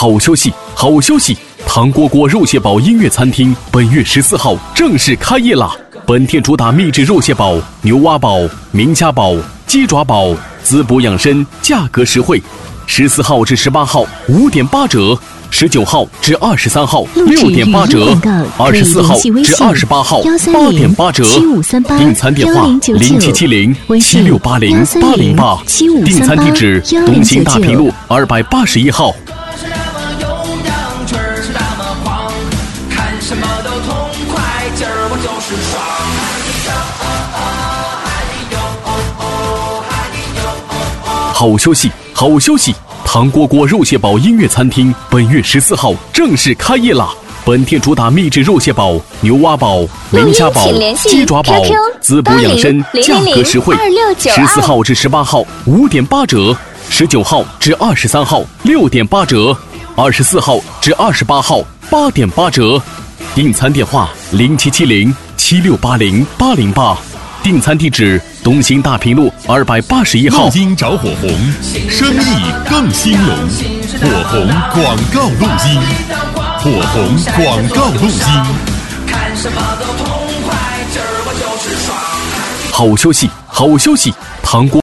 好消息，好消息！糖果果肉蟹煲音乐餐厅本月14号正式开业啦！本店主打秘制肉蟹煲、牛蛙煲、名家煲、鸡爪煲，滋补养生，价格实惠。14号至18号5点8折，19号至23号6点8折，24号至28号8点8折。订餐电话077076808808，订餐地址东兴大平路281号。什么都痛快，今儿我就是爽。好消息，好消息！糖果果肉蟹煲音乐餐厅本月14号正式开业啦！本店主打秘制肉蟹煲、牛蛙煲、名家煲、鸡爪煲，滋补养生，价格实惠。14号至18号5点8折，19号至23号6点8折，24号至28号8点8折。订餐电话077076808808，订餐地址东兴大平路281号。 录音找火红，生意更兴隆。火红广告录音，火红广告录音。看什么都痛快，今儿我就是爽。 好消息，好消息！糖果